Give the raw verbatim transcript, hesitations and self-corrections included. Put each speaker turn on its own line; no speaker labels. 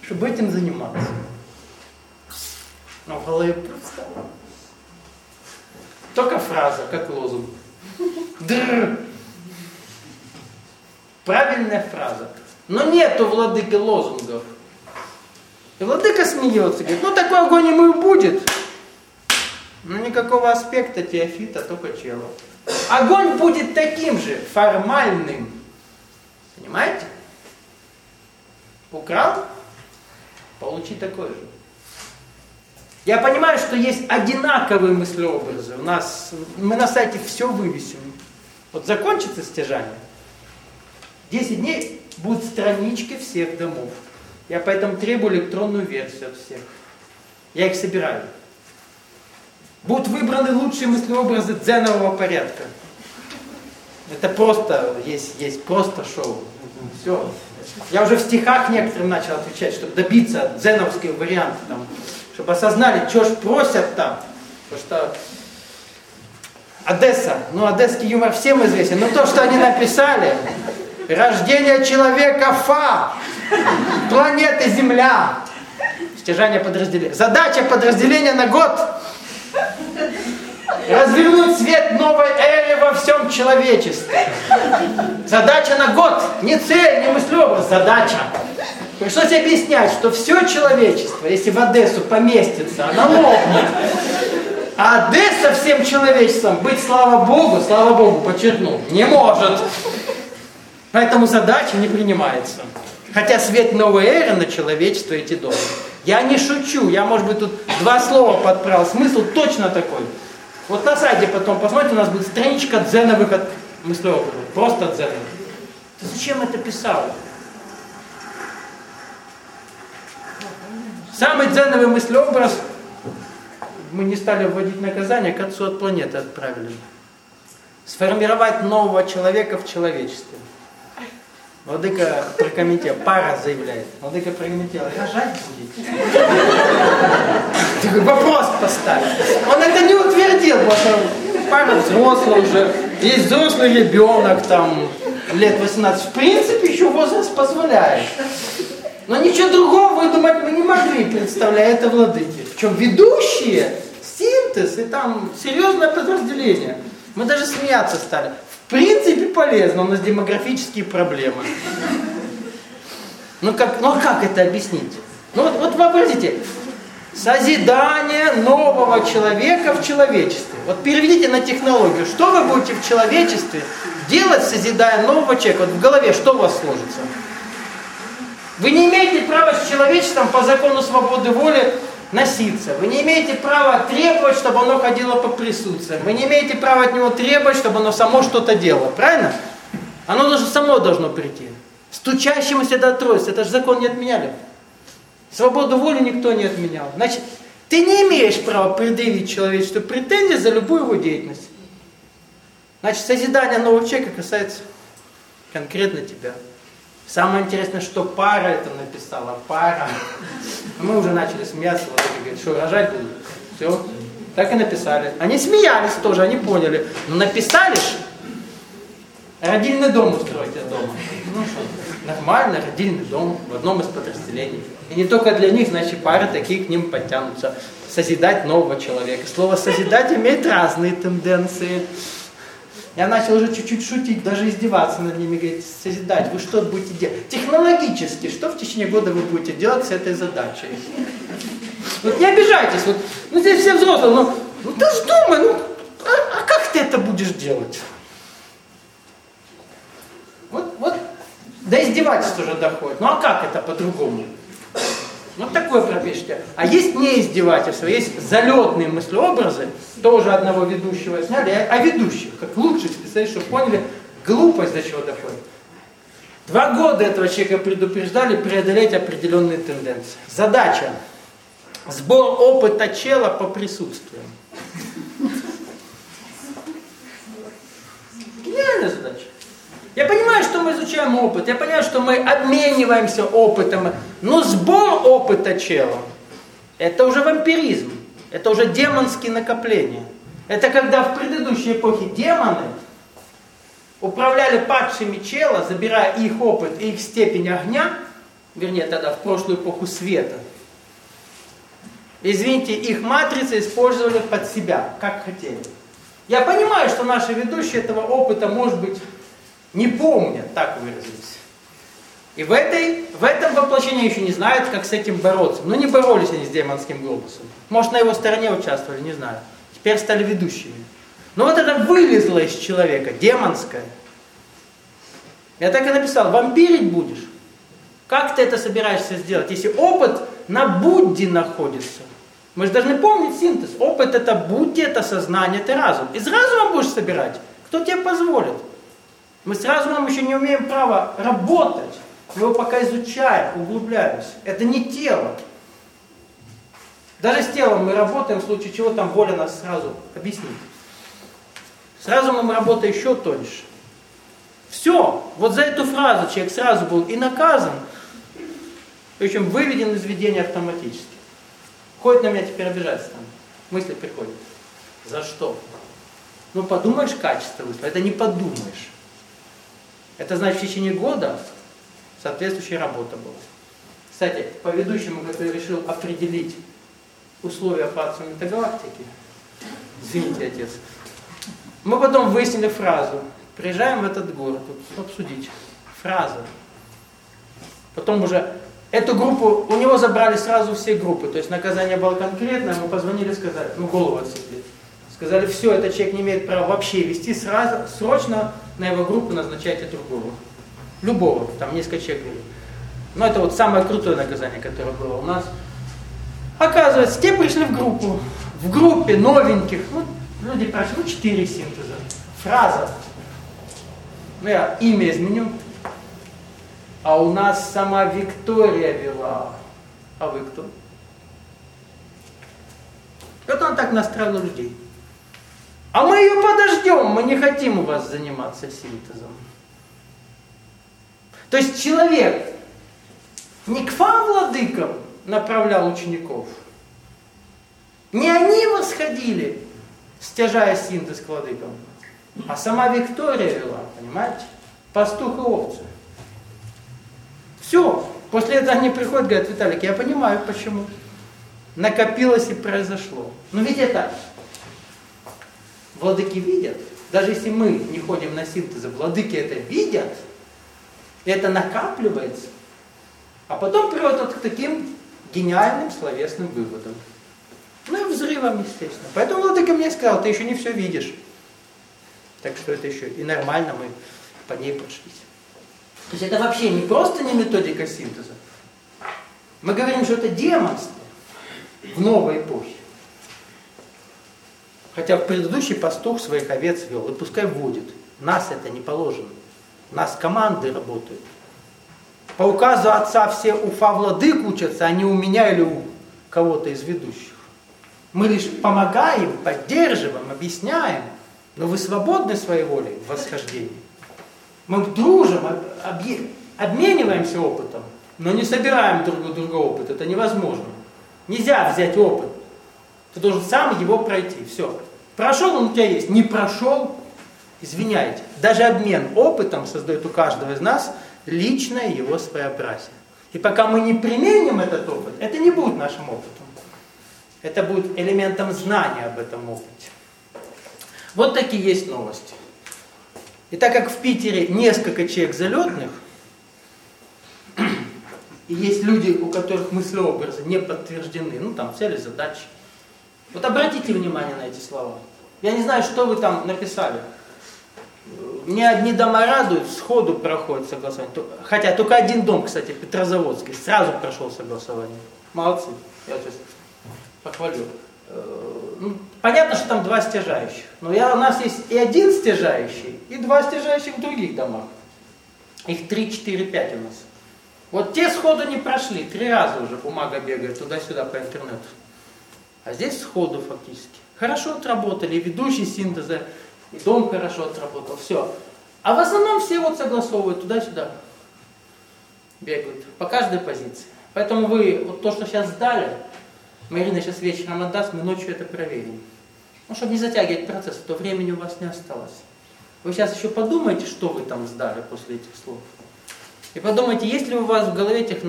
чтобы этим заниматься. Но в голове пусто. Только фраза, как лозунг. Дрррр. Правильная фраза. Но нету владыки лозунгов. И владыка смеется, говорит, ну такой огонь ему и будет. Но никакого аспекта теофита, только чело. Огонь будет таким же, формальным. Понимаете? Украл, получи такой же. Я понимаю, что есть одинаковые мыслеобразы. У нас, мы на сайте все вывесим. Вот закончится стяжание, десять дней будут странички всех домов. Я поэтому требую электронную версию от всех. Я их собираю. Будут выбраны лучшие мыслеобразы дзенового порядка. Это просто, есть, есть просто шоу. Все. Я уже в стихах некоторым начал отвечать, чтобы добиться дзеновских вариантов, там, чтобы осознали, что ж просят там. Потому что Одесса, ну одесский юмор всем известен, но то, что они написали, рождение человека Фа, планеты Земля, стяжание подразделения. Задача подразделения на год развернуть свет новой эры во всем человечестве. Задача на год, не цель, не мыслеобраз, задача. Пришлось объяснять, что все человечество, если в Одессу поместится, она лопнет. А Одесса всем человечеством быть, слава Богу, слава Богу, подчеркну, не может. Поэтому задача не принимается. Хотя свет новой эры на человечество идти должен. Я не шучу, я, может быть, тут два слова подправил, смысл точно такой. Вот на сайте потом посмотрите, у нас будет страничка дзеновых от мыслеобразов. Просто дзеновых. Ты зачем это писал? Самый дзеновый мыслеобраз, мы не стали вводить наказание, к отцу от планеты отправили. Сформировать нового человека в человечестве. Владыка прокомментировал, пара заявляет. Владыка прокомментировал, рожать будет. Такой вопрос поставил. Он это не утвердил, потому что пара взрослая уже, есть взрослый ребенок, там, лет восемнадцать. В принципе, еще возраст позволяет. Но ничего другого выдумать мы не могли, представляя это владыки. Причем ведущие, синтез и там серьезное подразделение. Мы даже смеяться стали. В принципе полезно, у нас демографические проблемы. Ну как, ну как это объяснить? Ну вот, вот вообразите, созидание нового человека в человечестве. Вот переведите на технологию, что вы будете в человечестве делать, созидая нового человека? Вот в голове что у вас сложится? Вы не имеете права с человечеством по закону свободы воли носиться. Вы не имеете права требовать, чтобы оно ходило по присутствиям. Вы не имеете права от него требовать, чтобы оно само что-то делало. Правильно? Оно даже само должно прийти. Стучащемуся до трости. Это же закон не отменяли. Свободу воли никто не отменял. Значит, ты не имеешь права предъявить человечеству претензии за любую его деятельность. Значит, созидание нового человека касается конкретно тебя. Самое интересное, что пара это написала. Пара. Мы уже начали смеяться. Вот они говорят, что рожать будут. Все. Так и написали. Они смеялись тоже, они поняли. Но написали же. Родильный дом устроить из дома. Ну что, нормально, родильный дом в одном из подразделений. И не только для них, значит, пары такие к ним подтянутся. Созидать нового человека. Слово «созидать» имеет разные тенденции. Я начал уже чуть-чуть шутить, даже издеваться над ними, говорить, созидать, вы что будете делать? Технологически, что в течение года вы будете делать с этой задачей? Вот не обижайтесь, вот, ну здесь все взрослые, ну, ну ты ж думай, ну, а, а как ты это будешь делать? Вот, вот, до издевательства уже доходит, ну а как это по-другому? Вот такое пропишите. А есть не издевательство, есть залетные мыслеобразы, тоже одного ведущего сняли, а ведущих, как лучших специалистов, чтобы поняли глупость, до чего доходит. Два года этого человека предупреждали преодолеть определенные тенденции. Задача. Сбор опыта чела по присутствию. Гениальная задача. Я понимаю, что мы изучаем опыт, я понимаю, что мы обмениваемся опытом, но сбор опыта чела – это уже вампиризм, это уже демонские накопления. Это когда в предыдущей эпохе демоны управляли падшими чела, забирая их опыт и их степень огня, вернее тогда в прошлую эпоху света. Извините, их матрицы использовали под себя, как хотели. Я понимаю, что наши ведущие этого опыта, может быть, не помнят, так выразились. И в, этой, в этом воплощении еще не знают, как с этим бороться. Но не боролись они с демонским глобусом. Может, на его стороне участвовали, не знаю. Теперь стали ведущими. Но вот это вылезло из человека, демонское. Я так и написал, вампирить будешь. Как ты это собираешься сделать, если опыт на Будде находится? Мы же должны помнить синтез. Опыт это Будде, это сознание, это разум. Из разума будешь собирать? Кто тебе позволит? Мы с разумом еще не умеем права работать. Мы его пока изучаем, углубляемся. Это не тело. Даже с телом мы работаем, в случае чего там воля нас сразу объяснит. С разумом мы работаем еще тоньше. Все. Вот за эту фразу человек сразу был и наказан, причем выведен из видения автоматически. Ходит на меня теперь обижаться там. Мысли приходят. За что? Ну подумаешь, качество вышло. Это не подумаешь. Это значит, в течение года соответствующая работа была. Кстати, по ведущему, который решил определить условия по метагалактики, извините, отец, мы потом выяснили фразу. Приезжаем в этот город, тут обсудить. Фраза. Потом уже эту группу, у него забрали сразу все группы, то есть наказание было конкретное, мы позвонили, сказали, ну голову отсекли. Сказали, все, этот человек не имеет права вообще вести, сразу, срочно на его группу назначайте другого. Любого, там несколько человек были. Но это вот самое крутое наказание, которое было у нас. Оказывается, те пришли в группу. В группе новеньких, ну, люди прошли, ну, четыре синтеза. Фраза. Ну, я имя изменю. А у нас сама Виктория вела. А вы кто? Вот он так настраивал людей. А мы ее подождем, мы не хотим у вас заниматься синтезом. То есть человек не к вам, владыкам, направлял учеников. Не они восходили, стяжая синтез к владыкам, а сама Виктория вела, понимаете? Пастух и овцы. Все. После этого они приходят, говорят, Виталик, я понимаю, почему. Накопилось и произошло. Но ведь это владыки видят. Даже если мы не ходим на синтезы, владыки это видят. Это накапливается. А потом приводит к таким гениальным словесным выводам. Ну и взрывом, естественно. Поэтому владыка мне сказал, ты еще не все видишь. Так что это еще и нормально, мы по ней прошлись. То есть это вообще не просто не методика синтеза. Мы говорим, что это демонство в новой эпохе. Хотя в предыдущий пастух своих овец вел, и пускай водит. Нас это не положено. У нас команды работают. По указу отца все уфа-владык учатся, а не у меня или у кого-то из ведущих. Мы лишь помогаем, поддерживаем, объясняем, но вы свободны своей волей в восхождении. Мы дружим, обмениваемся опытом, но не собираем друг у друга опыт. Это невозможно. Нельзя взять опыт. Ты должен сам его пройти. Все. Прошел он у тебя есть. Не прошел, извиняйте. Даже обмен опытом создает у каждого из нас личное его своеобразие. И пока мы не применим этот опыт, это не будет нашим опытом. Это будет элементом знания об этом опыте. Вот такие есть новости. И так как в Питере несколько человек залетных, и есть люди, у которых мыслеобразы не подтверждены, ну там цели, задачи. Вот обратите внимание на эти слова. Я не знаю, что вы там написали. Мне одни дома радуют, сходу проходит согласование. Хотя только один дом, кстати, Петрозаводский, сразу прошел согласование. Молодцы, я сейчас похвалю. Ну, понятно, что там два стяжающих. Но я, у нас есть и один стяжающий, и два стяжающих в других домах. Их три, четыре, пять у нас. Вот те сходу не прошли, три раза уже бумага бегает туда-сюда по интернету. А здесь сходу фактически. Хорошо отработали, и ведущий синтеза, и дом хорошо отработал, все. А в основном все вот согласовывают туда-сюда. Бегают по каждой позиции. Поэтому вы вот то, что сейчас сдали, Марина сейчас вечером отдаст, мы ночью это проверим. Ну, чтобы не затягивать процесс, то времени у вас не осталось. Вы сейчас еще подумайте, что вы там сдали после этих слов. И подумайте, есть ли у вас в голове технология,